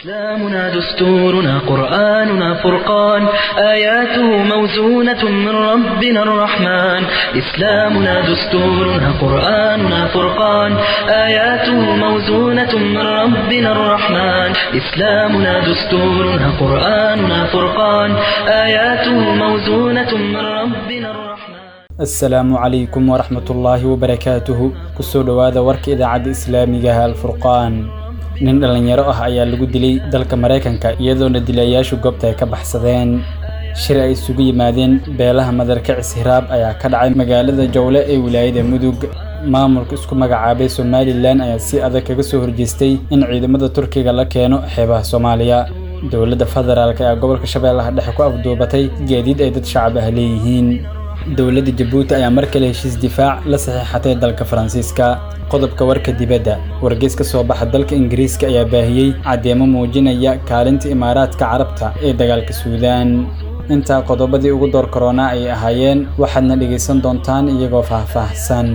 إسلامنا دستورنا قرآننا فرقان آياته موزونة من ربنا الرحمن إسلامنا دستورنا قرآننا فرقان آياته موزونة من ربنا الرحمن إسلامنا دستورنا قرآننا فرقان آياته موزونة من ربنا الرحمن السلام عليكم ورحمة الله وبركاته كسو دوادا ورك إذاعة إسلامية الفرقان nin dhalinyaro ah ayaa lagu dilay dalka Mareykanka iyadoona dilayaashu goobta ay ka baxsadeen shir ay isugu yimaadeen beelaha Madarkacis Hiraab ayaa ka dhacay magaalada Jowle ee wilaayada Mudug maamulka isku magacaabay Somaliland ayaa si adag kaga soo horjeestay in ciidamada Turkiga la keeno xeebaha Soomaaliya dawladda federaalka ee gobolka Shabeellaha Dhexe ku afduubatay gaadiid ay dad shacab ah leeyihiin dawladda Djibouti ayaa markale heshiis difaac la saxiixatay dalka Faransiiska qodobka warka dibadda wargeys ka soo baxa dalka Ingiriiska ayaa baahiyay cadeemo muujinaya kaalinta Imaaraadka Carabta ee dagaalka Suudaan inta qodobadii ugu door corona ay ahaayeen waxaadna dhageysan doontaan iyagoo faahfaahsan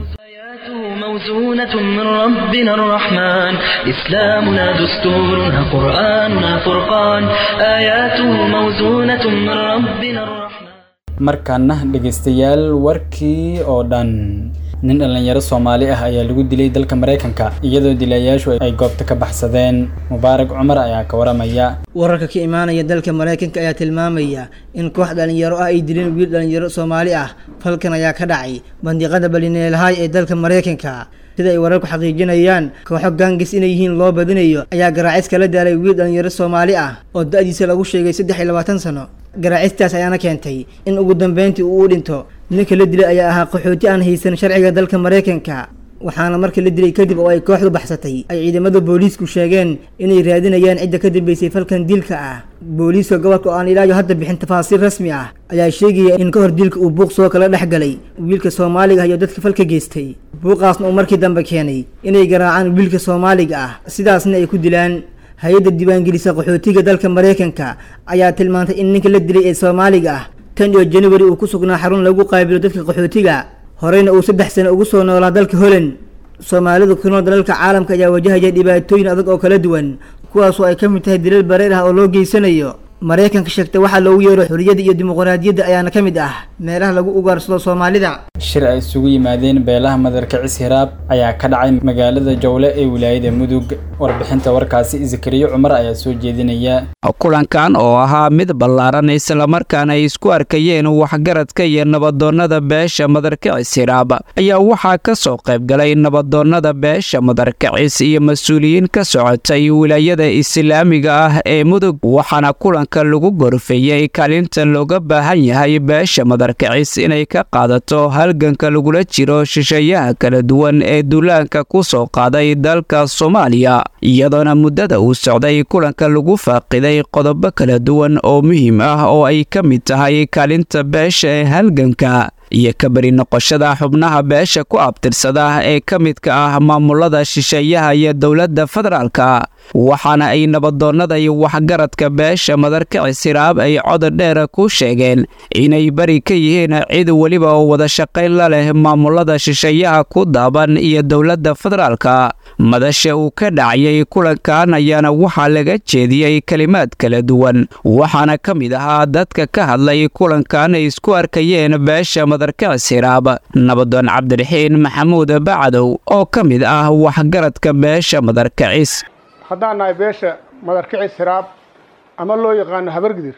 موزونة من ربنا الرحمن إسلامنا دستورنا قرآننا فرقان آياته موزونة من ربنا الرحمن markaana dhageystayaal warkii oo dhan nin dhalinyaro Soomaali ah ayaa lagu dilay dalka Mareykanka iyadoo dilayaashu ay goobta ka baxsadeen Mubaarak Cumar ayaa ka waramaya wararka ka imaanaya dalka Mareykanka ayaa tilmaamaya in koox dhalinyaro ah ay dileen wiil dhalinyaro Soomaali ah falkan ayaa ka dhacay bandiqada Ballinahay ee dalka Mareykanka sida ay wararku xaqiijinayaan kooxo gangis inay yihiin loo badinayo ayaa garaacis kala daalay wiil dhalinyaro Soomaali ah oo da'diisa lagu sheegay 23 sano garaacistaas ayaana keentay in ugu dambeyntii uu dhinto ninka la dilay ayaa ahaa qaxooti aan haysan sharciga dalka Mareykanka waxaana markii la dilay kadib oo ay kooxdu baxsatay ay ciidamada booliisku sheegeen inay raadinayaan cidda ka dambeysay falkan dilka ah booliiska gobolka oo aan ilaayo hadda bixin tafaasiil rasmi ah ayaa sheegaya in ka hor dilka uu buuq soo kala dhaxgalay wiilka Soomaaliga ah iyo dadka falka geystay buuqaasna uu markii dambe keenay inay garaacaan wiilka Soomaaliga ah sidaasna ay ku dilaan hay'adda diiwaangelisa qaxootiga dalka Mareykanka ayaa tilmaantay in ninka la dilay ee Soomaaliga ah tan iyo January uu ku sugnaa xarun lagu qaybilo dadka qaxootiga horeyna uu 3 sano ugu soo noolaa dalka Holland Soomaalidu ku nool dalalka caalamka ayaa wajahaya dhibaatooyin adag oo kala duwan kuwaas oo ay ka mid tahay dilal bareer ah oo loo geysanayo Mareykanka sheegtay waxa loogu yeero xuriyada iyo dimuqraadiyadda ayaana ka mid ah meelaha lagu ugaarsado Soomaalida shir ay isugu yimaadeen beelaha Madarkacis Hiraab ayaa ka dhacay magaalada Jowle ee wilaayada Mudug warbixinta warkaasi Zakariya Cumar ayaa soo jeedinaya kulankan oo ahaa mid ballaaran isla markaana ay isku arkayeen waxgaradka iyo nabadoonnada beesha Madarkacis Hiraab ayaa waxaa ka soo qayb galay nabadoonnada beesha Madarkacis iyo mas'uuliyiin ka socotay wilaayada Islaamiga ah ee Mudug waxaana lagu gorfeeyay kaalinta looga baahan yahay beesha Madarkacis inay ka qaadato halganka lagula jiro shisheeyaha kala duwan ee duulaanka ku soo qaaday dalka Soomaaliya iyadoona muddada uu socday kulanka lagu faaqiday qodobo kala duwan oo muhiim ah oo ay ka mid tahay kaalinta beesha ee halganka iyo ka bari noqoshada xubnaha beesha ku abtirsada ee ka midka ah maamulada shisheeyaha iyo dawladda federaalka waxaana ay nabadoonnada iyo waxgaradka beesha Madarkacis Hiraab ay cod dheer ku sheegeen inay bari ka yihiin cid waliba oo wada shaqayn la leh maamulada shisheeyaha ku daaban iyo dawladda federaalka madasha uu ka dhacay kulankan ayaana waxaa laga jeediyay kalimaad kala duwan waxaana ka mid ahaa dadka ka hadlay kulankan ay isku arkayeen beesha Madarkacis Hiraab nabadoon Cabdiraxiin Maxamuud Bacdow oo ka mid ah waxgaradka beesha Madarkacis haddaan nahay beesha Madarkacis Hiraab ama loo yaqaan habargidir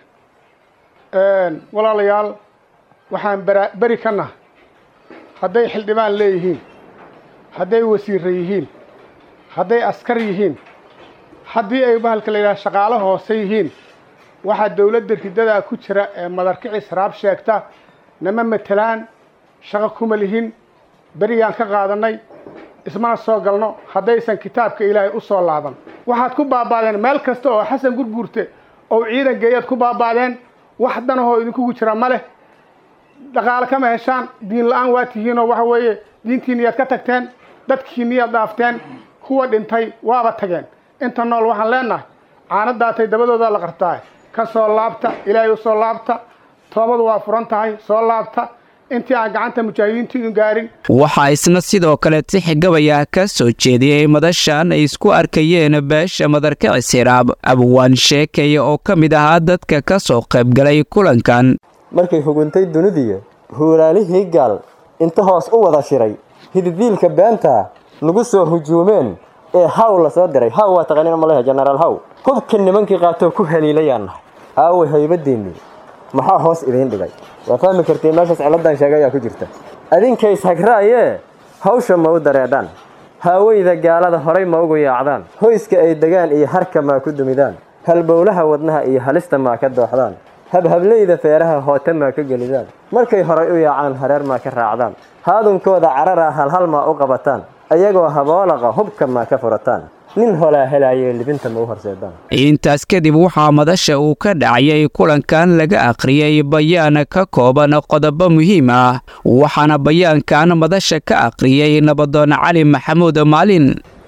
walaalayaal waxaan bari ka nahay hadday xildhibaan leeyihiin hadday wasiir yihiin hadday askar yihiin haddii ay bahalka la yiraahdo shaqaale hoose yihiin waxa dawladda ridada ku jira ee Madarkacis Hiraab sheegta nama matalaan shaqo kuma lihin barigaan ka qaadanay ismana soo galno haddaysan kitaabka Ilaahay u soo laaban waxaad ku baabaadeen meel kasta oo Xasan Gurguurte oo ciidan geeyad ku baabaadeen wax danahoo idinku jira male dhaqaale kama heshaan diin la'aan waa tihiinoo waxa weeye diintiiniyad ka tagteen dadkiiniyad dhaafteen kuwa dhintay waaba tageen inta nool waxaan leenahay caanadaatay dabadooda la qartaa ka soo laabta Ilaahay u soo laabta toobadu waa furan tahay soo laabta intii aan gacanta mujaahidiintu idin gaarin. waxaa isna sidoo kale tixgabaya ka soo jeediyey madashan ay isku arkayeen beesha madarkicis hiraab abwaan sheekaya oo ka mid ahaa dadka ka soo qaybgalay kulankan. markay huguntay dunidiya huuraalihii gaal inta hoos u wada shiray hididiilka beenta nagu soo hujuumeen ee haw la soo diray. haw waa taqaaniin malaha generaal haw hubka nimankii qaato ku haliilayaan aawe haybadiinni maxaa hoos idin dhigay. waa fahmi kartay meeshaas ciladan sheegaya ku jirta. adinkay sagraaye hawsha ma u dareedaan haawayda gaalada horay ma ugu yaacdaan hoyska ay degaan iyo harka ma ku dumidaan halbowlaha wadnaha iyo halista ma ka dooxdaan habhableyda feeraha hoota ma ka gelidaan markay horay u yaacaan hareer ma ka raacdaan haadunkooda carara halhal ma u qabataan ayagoo haboolaqa hubka ma ka furataan nin holaa helaayay libinta ma u horseedaan. intaas kadib waxaa madasha uu ka dhacayay kulankan laga akhriyay bayaan ka kooban qodobo muhiim ah waxaana bayaankan madasha ka akhriyay nabadoon cali maxamuud maalin.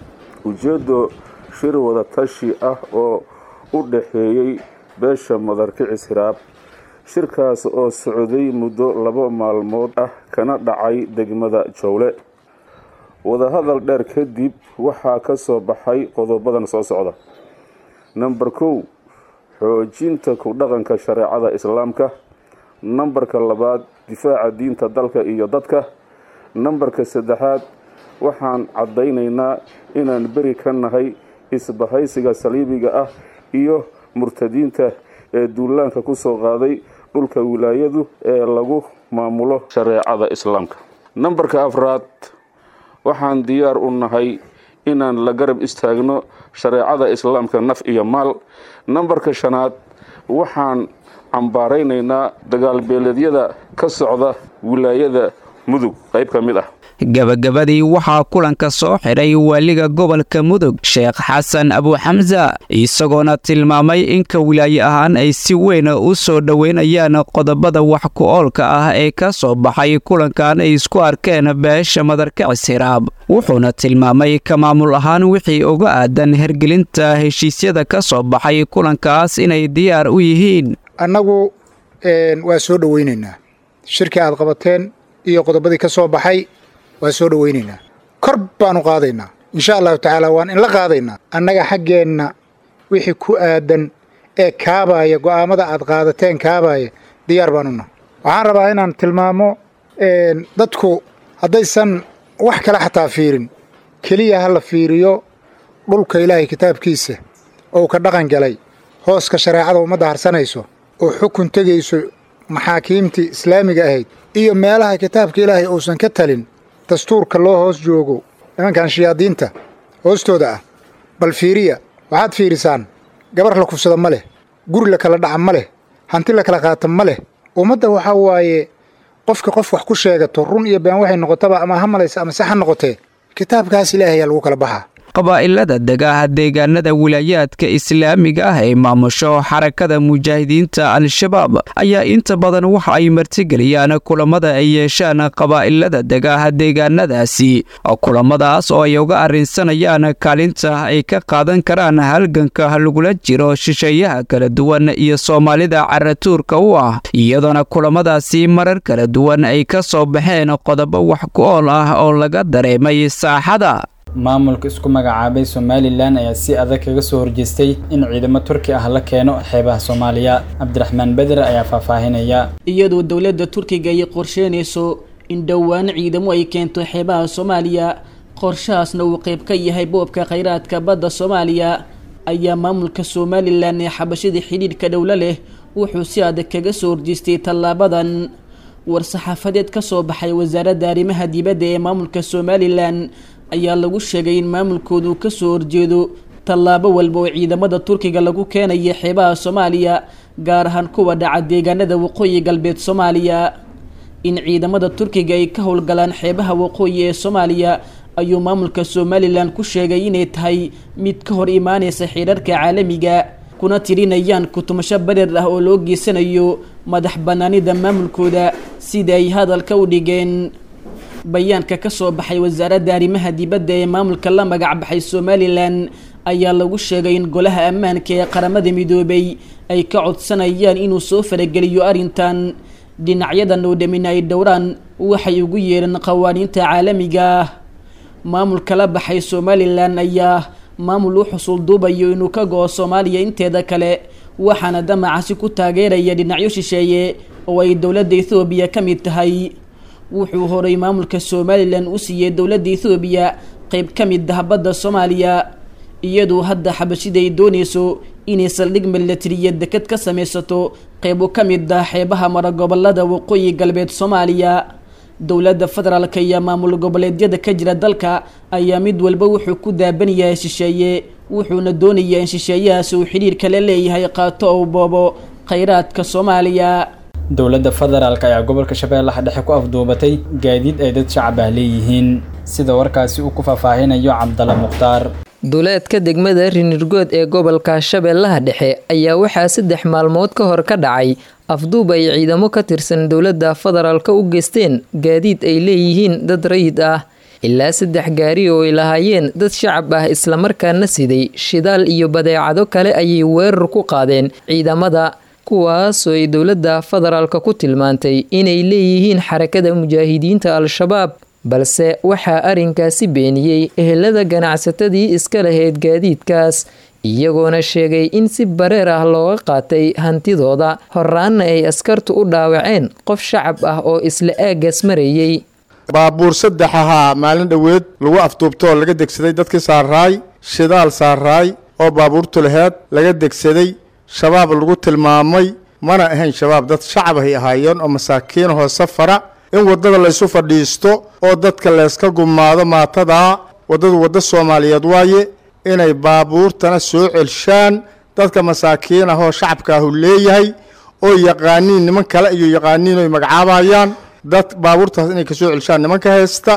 ujeeddo shir wada tashi ah oo u dhaxeeyey beesha madarkicis hiraab. shirkaas oo socday muddo 2 maalmood ah kana dhacay degmada Jowle. wadahadal dheer kadib waxaa ka soo baxay qodobadan soo socda. number 1 xoojinta ku dhaqanka shareecada islaamka. numberka 2 difaaca diinta dalka iyo dadka. numberka 3 waxaan cadaynaynaa inaan beri ka nahay isbahaysiga saliibiga ah iyo murtadiinta ee duulaanka ku soo qaaday dhulka wilaayadu ee lagu maamulo shareecada islaamka. numberka 4 waxaan diyaar u nahay inaan la garab istaagno shareecada islaamka naf iyo maal. numberka 5 waxaan cambaaraynaynaa dagaal beeleedyada ka socda wilaayada mudug qayb ka mid ah. gabagabadii waxaa kulanka soo xiray waaliga gobolka mudug sheekh xasan abu xamza isagoona tilmaamay in ka wilaaye ahaan ay si weyn u soo dhaweynayaan qodobada wax ku oolka ah ee ka soo baxay kulankan ay isku arkeen beesha madarkicis hiraab. wuxuuna tilmaamay ka maamul ahaan wixii uga aadan hergelinta heshiisyada ka soo baxay kulankaas inay diyaar u yihiin. annagu waa soo dhaweynaynaa shirkii aad qabateen iyo qodobadii ka soo baxay waa soo dhaweynaynaa kor baanu qaadaynaa insha allahu tacaala waan in la qaadaynaa annaga xaggeenna wixii ku aadan ee kaabaya go'aamada aad qaadateen kaabaya diyaar baanuna. waxaan rabaa inaan tilmaamo dadku haddaysan wax kale xataa fiirin keliya ha la fiiriyo dhulka ilaahay kitaabkiisa oo ka dhaqan galay hooska shareecada ummadda harsanayso oo xukun tegayso maxaakiimtii islaamiga ahayd iyo meelaha kitaabka ilaahay uusan ka talin dastuurka loo hoos joogo nimankan shayaadiinta hoostooda ah. bal fiiriya waxaad fiirisaan gabar la kufsada ma leh guri la kala dhaca ma leh hanti la kala qaata ma leh. ummadda waxaa waaye qofka qof wax ku sheegato run iyo been waxay noqotaba ama ha malaysa ama sax ha noqotee kitaabkaas ilaahay ayaa lagu kala baxaa. qabaa'ilada degaha deegaanada wilaayaadka islaamiga ah ee maamusho xarakada mujaahidiinta al-shabaab ayaa inta badan waxa ay martigeliyaan kulamada ay yeeshaan qabaa'ilada degaha deegaanadaasi kulamadaas oo ay uga arrinsanayaan kaalinta ay ka qaadan karaan halganka lagula jiro shisheeyaha kala duwan iyo soomaalida caratuurka u ah iyadoona kulamadaasi marar kala duwan ay ka soo baxeen qodobo wax ku ool ah oo laga dareemay saaxada. maamulka isku magacaabay Somaliland ayaa si adag kaga soo horjeestay in ciidamo Turki ah la keeno xeebaha Soomaaliya. Cabdiraxmaan Badr ayaa faahfaahinaya. iyadoo dawladda Turkiga ay qorsheynayso in dhawaan ciidamo ay keento xeebaha Soomaaliya qorshahaasna uu qayb ka yahay boobka kheyraadka badda Soomaaliya ayaa maamulka Somaliland ee xabashada xidhiidhka dawla leh wuxuu si adag kaga soo horjeestay tallaabadan. war-saxaafadeed ka soo baxay wasaaradda arrimaha dibadda ee maamulka Somaliland ayaa lagu sheegay in maamulkoodu ka soo horjeedo tallaabo walba oo ciidamada Turkiga lagu keenayo xeebaha Soomaaliya gaar ahaan kuwa dhaca deegaanada waqooyi galbeed Soomaaliya. in ciidamada Turkiga ay ka howlgalaan xeebaha waqooyi ee Soomaaliya ayuu maamulka Somaliland ku sheegay inay tahay mid ka hor imaanaysa xeerarka caalamiga kuna tirinayaan kutumasho bareer ah oo loo geysanayo madax banaanida maamulkooda sida ay hadalka u dhigeen. bayaanka ka soo baxay wasaaradda arrimaha dibadda ee maamulka la magac baxay Somaliland ayaa lagu sheegay in golaha ammaanka ee qaramada midoobay ay ka codsanayaan inuu soo farageliyo arrintan dhinacyadan oo dhamin ay dhowraan waxay ugu yeedheen qawaaniinta caalamiga ah. maamulka la baxay Somaliland ayaa maamul u xusul duubayo inuu ka go'o Soomaaliya inteeda kale, waxaana damacaasi ku taageeraya dhinacyo shisheeye oo ay dowladda Ethiopia ka mid tahay. wuxuu horay maamulka Somaliland u siiyay dowladda Ethiopia qayb ka mid ah badda Soomaaliya, iyadoo hadda xabashida ay doonayso inay saldhig milatariyeed deked ka samaysato qaybo ka mid ah xeebaha mara gobolada waqooyi galbeed Soomaaliya. dowladda federaalka iyo maamul goboleedyada ka jira dalka ayaa mid walba wuxuu ku daaban yahay shisheeye, wuxuuna doonayaa in shisheeyahaas uu xiriir kale leeyahay qaato oo boobo khayraadka Soomaaliya. dowladda federaalka ayaa gobolka Shabeellaha Dhexe ku afduubatay gaadiid ay dad shacab ah leeyihiin, sida warkaasi uu ku faahfaahinayo Cabdalla Mukhtaar. duleedka degmada Rinirgood ee gobolka Shabeellaha Dhexe ayaa waxaa 3 maalmood ka hor ka dhacay afduub ay ciidamo ka tirsan dowladda federaalka u geysteen gaadiid ay leeyihiin dad rayid ah. ilaa 3 gaari oo ay lahaayeen dad shacab ah isla markaana siday shidaal iyo badeecado kale ayay weerar ku qaadeen ciidamada, kuwaas oo ay dowladda federaalka ku tilmaantay inay leeyihiin xarakada mujaahidiinta al-shabaab, balse waxaa arrinkaasi beeniyey ehelada ganacsatadii iska lahayd gaadiidkaas, iyagoona sheegay in si bareer ah looga qaatay hantidooda, horaanna ay askartu u dhaawaceen qof shacab ah oo isla aaggaas marayay. baabuur 3 ahaa maalin dhoweed lagu afduubtoo laga degsaday dadkii saaraay shidaal saaraay oo baabuurtu laheed laga degsaday. shabaab lagu tilmaamay mana ahayn shabaab, dad shacab ay ahaayeen oo masaakiin oo safara in wadada la isu fadhiisto oo dadka la iska gumaado maatada. wadadu wada Soomaaliyeed waaye, inay baabuurtana soo celshaan dadka masaakiin ah oo shacabka ah leeyahay oo yaqaaniin niman kale iyo yaqaaniin oo magacaabayaan dad baabuurtaas inay ka soo celshaan nimanka haysta.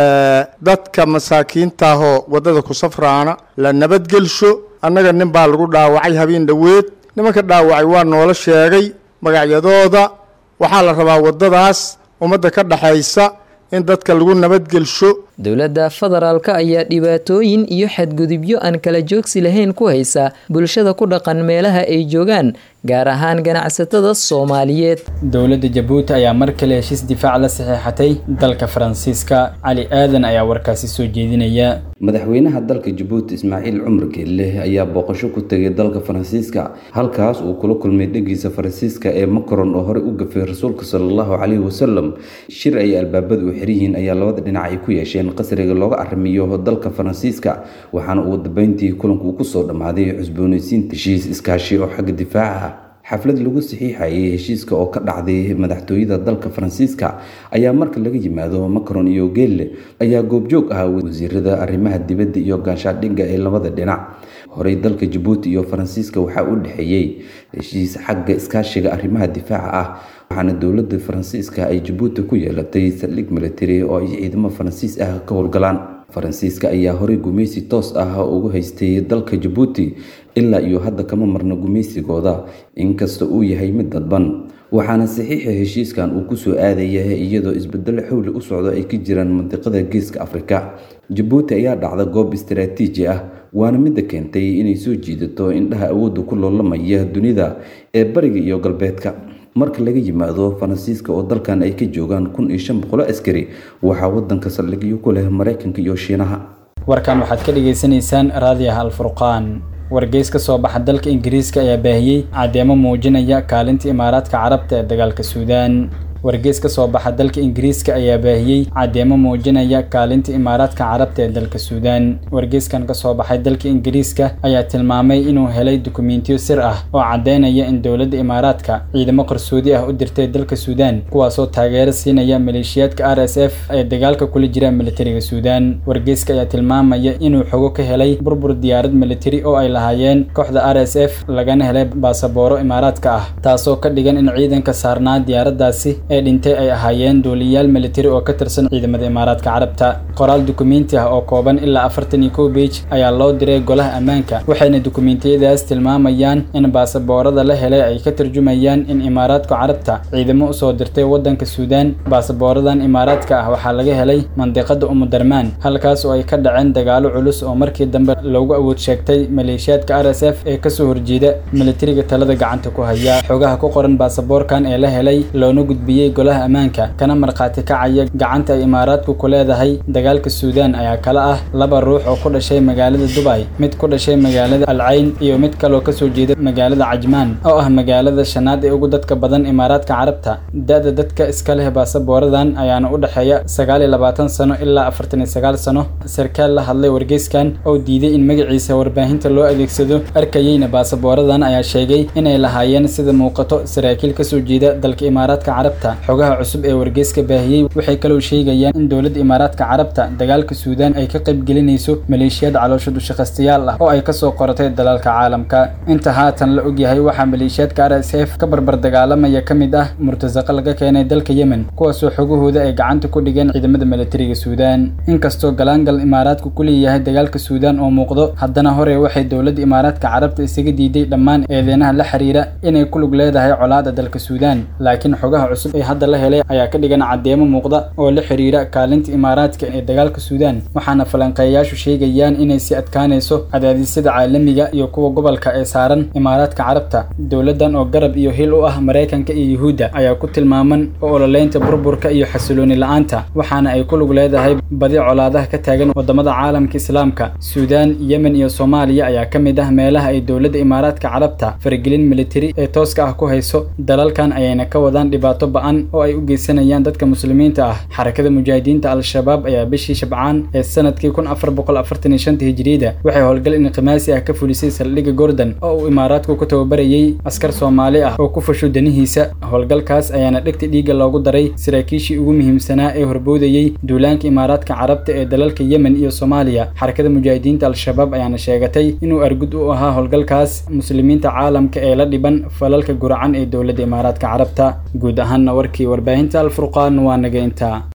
dadka masaakiinta ah oo wadada ku safraana la nabadgelsho. annaga nin baa lagu dhaawacay habeen dhaweed, nimanka dhaawacay waa noola sheegay magacyadooda. waxaa la rabaa wadadaas ummadda ka dhaxaysa in dadka lagu nabadgelsho. dowladda federaalka ayaa dhibaatooyin iyo xadgudubyo aan kala joogsi lahayn ku haysa bulshada ku dhaqan meelaha ay joogaan, gaar ahaan ganacsatada Soomaaliyeed. dowladda Jabuuti ayaa mar kale heshiis difaac la saxiixatay dalka Faransiiska. Cali Aadan ayaa warkaasi soo jeedinaya. madaxweynaha dalka Jabuuti Ismaaciil Cumar Geelle ayaa booqasho ku tagay dalka Faransiiska, halkaas uu kula kulmay dhagiisa Faransiiska ee Macron oo hore u gafay rasuulka sallallahu calayhi wasallam. shir ay albaabadu u xiriyiin ayaa labada dhinac ay ku yeesheen qasriga looga arrimiyo dalka Faransiiska, waxaana uu dambeyntii kulanku ku soo dhamaaday cusboonaysiinta heshiis iskaashi oo xagga difaaca. xaflad lagu saxiixayay heshiiska oo ka dhacday madaxtooyada dalka Faransiiska ayaa marka laga yimaado Macron iyo Geelle ayaa goobjoog ah wasiirada arrimaha dibadda iyo gaashaandhigga ee labada dhinac. horey dalka Jabuuti iyo Faransiiska waxaa u dhaxeeyay heshiis xagga iskaashiga arrimaha difaaca ah, waxaana dowladda Faransiiska ay Jabuuti ku yeelatay saldhig military oo ay ciidamo Faransiis ah ka howlgalaan. Faransiiska ayaa horey gumeysi toos ah ugu haystay dalka Jabuuti, ilaa iyo hadda kama marna gumeysigooda, inkasta uu yahay mid dadban. waxaana saxiixa heshiiskan uu ku soo aadayay iyadoo isbedel xawli u socdo ay ka jiraan mantiqada Geeska Afrika. Jabuuti ayaa dhacda goob istiraatiiji ah, waana mid keentay inay soo jiidato indhaha awood ku loolamaya dunida ee bariga iyo galbeedka. marka laga yimaado Faransiiska oo dalkan ay ka joogaan 1500 askari, waxaa wadanka saldhigyo ku leh Mareykanka iyo Shiinaha. warkan waxaad ka dhageysanaysaan raadiyaha Al-Furqaan. wargeys ka soo baxa dalka Ingiriiska ayaa baahiyay cadeemo muujinaya kaalinta Imaaraadka Carabta ee dagaalka Suudaan. wargeys ka soo baxa dalka Ingiriiska ayaa baahiyay cadeemo muujinaya kaalinta Imaaraadka Carabta ee dalka Suudaan. wargeyskan ka soo baxay dalka Ingiriiska ayaa tilmaamay inuu helay dukumeentiyo sir ah oo cadeynaya in dowladda Imaaraadka ciidamo qarsoodi ah u dirtay dalka Suudaan, kuwaas oo taageero siinaya maleeshiyaadka RSF ee dagaalka kula jira militariga Suudaan. wargeyska ayaa tilmaamaya inuu xogo ka helay burbur diyaarad militari oo ay lahaayeen kooxda RSF lagana helay baasabooro Imaaraadka ah, taasoo ka dhigan in ciidanka saarnaa diyaaradaasi ee dhintay ay ahaayeen duuliyaal militari oo ka tirsan ciidamada Imaaraadka Carabta. Qoraal dukumeenti ah oo kooban ilaa 41 page ayaa loo diray golaha ammaanka, waxayna dukumeentiyadaas tilmaamayaan in baasaboorada la helay ay ka tarjumayaan in Imaaraadka Carabta ciidamo u soo dirtay wadanka Suudaan. Baasaboorradan Imaaraadka ah waxaa laga helay mandiqada Darmaan, halkaas oo ay ka dhaceen dagaalo culus oo markii dambe loogu awood sheegtay maleeshiyaadka RSF ee ka soo horjeeda militariga talada gacanta ku haya. Xogaha ku qoran baasaboorkan ee la helay loona gudbiyay golaha ammaanka kana marqaati kacaya gacanta ay Imaaraadku ku leedahay dagaalka Suudaan ayaa kala ah 2 ruux oo ku dhashay magaalada Dubai, mid ku dhashay magaalada Al Ain iyo mid kale oo ka soo jeeda magaalada Ajmaan oo ah magaalada shanaad ee ugu dadka badan Imaaraadka Carabta. Da'da dadka iska leh baasaboorradan ayaana u dhaxeeya 29 sano ilaa 49 sano. Sarkaal la hadlay wargeyskan oo diiday in magaciisa warbaahinta loo adeegsado arkayayna baasaboorradan ayaa sheegay inay lahaayeen sida muuqato saraakiil ka soo jeeda dalka Imaaraadka Carabta. Xogaha cusub ee wargeyska baahiyay waxay kaloo sheegayaan in dowladda Imaaraadka Carabta dagaalka Suudaan ay ka qayb gelinayso maleeshiyad caloosha u shaqaystayaal ah oo ay ka soo qoratay dalalka caalamka. Inta haatan la ogyahay waxaa maleeshiyadka RSF ka barbar dagaalamaya kamid ah murtasaqa laga keenay dalka Yemen, kuwaasoo xogahooda ay gacanta ku dhigeen ciidamada militariga Suudaan. inkastoo galaangal Imaaraadku ku leeyahay dagaalka Suudaan oo muuqdo, haddana hore waxay dowladda Imaaraadka Carabta isaga diiday dhammaan eedeynaha la xiriira inay ku lug leedahay colaadda dalka Suudaan. Laakiin xogaha cusub ee hadda la helay ayaa ka dhigan caddeemo muuqda oo la xiriira kaalinta Imaaraadka ee dagaalka Suudaan, waxaana falanqeeyaashu sheegayaan inay si adkaanayso cadaadisyada caalamiga iyo kuwa gobolka ee saaran Imaaraadka Carabta. Dowladdan oo garab iyo hil u ah Mareykanka iyo Yuhuudda ayaa ku tilmaaman ololeynta burburka iyo xasilooni la'aanta, waxaana ay ku lug leedahay badi colaadaha ka taagan wadamada caalamka Islaamka. Suudaan, Yemen iyo Soomaaliya ayaa ka mid ah meelaha ay dowladda Imaaraadka Carabta faragelin militari ee tooska ah ku hayso. Dalalkan ayayna ka wadaan dhibaato ba'an oo ay u geysanayaan dadka muslimiinta ah. Xarakada Mujaahidiinta Al-Shabaab ayaa bishii Shabcaan ee sanadkii 1445 Hijriida waxay howlgal inqimaasi ah ka fulisay saldhigga Gordon oo uu Imaaraadku ku tababarayay askar Soomaali ah oo ku fasho danihiisa. Howlgalkaas ayaana dhigta dhiiga loogu daray saraakiishii ugu muhiimsanaa ee horboodayay duulaanka Imaaraadka Carabta ee dalalka Yemen iyo Soomaaliya. Xarakada Mujaahidiinta Al-Shabaab ayaana sheegatay inuu argud u ahaa howlgalkaas muslimiinta caalamka ee la dhiban falalka guracan ee dowladda Imaaraadka Carabta. Guud ahaan warkii warbaahinta Al Furqaan waa naga intaa.